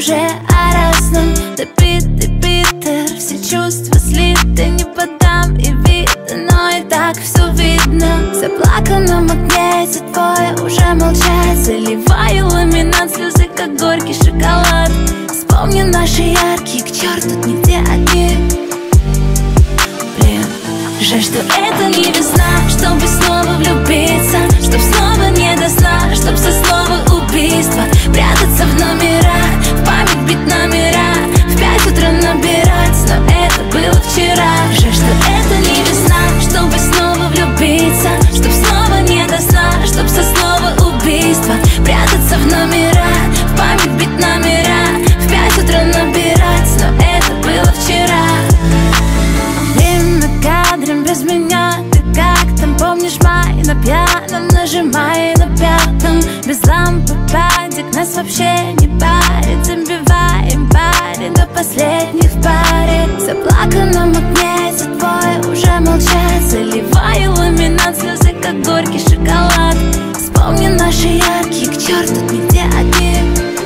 уже о разном. Ты Питер, все чувства слиты. Не подам и видно, но и так все видно. В заплаканном магните твое уже молчать. Заливаю ламинат, слезы как горький шоколад. Вспомни наши яркие, к черту нигде одни. Блин, жаль, что это не весна, чтобы снова влюбиться, чтоб снова не до сна, чтоб со слова убийства прятаться в номерах, в память бить номера, в 5 утра набирать, но это было вчера. Жаль, что это не весна, чтобы снова влюбиться, чтоб снова не до сна, чтоб со слова убийства прятаться в номерах, в память бить номера, в 5 утра набирать, но это было вчера. Время кадром без меня, ты как там, помнишь май? На пьяном нажимай на пятом, без лампы падик, нас вообще не парит. Забиваем пари до последних в паре. В заплаканном магните твое уже молчать. Заливаю ламинат, слезы как горький шоколад. Вспомни наши яркие, к черту нигде одни.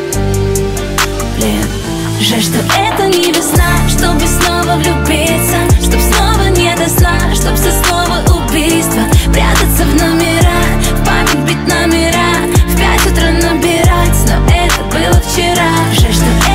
Блин, жаль, что это не весна, чтобы снова влюбиться, чтоб снова не до сна, чтоб со слова убийства прятаться в номерах, в память бить номера, в 5 утра набирать, но это было вчера. Жаль, что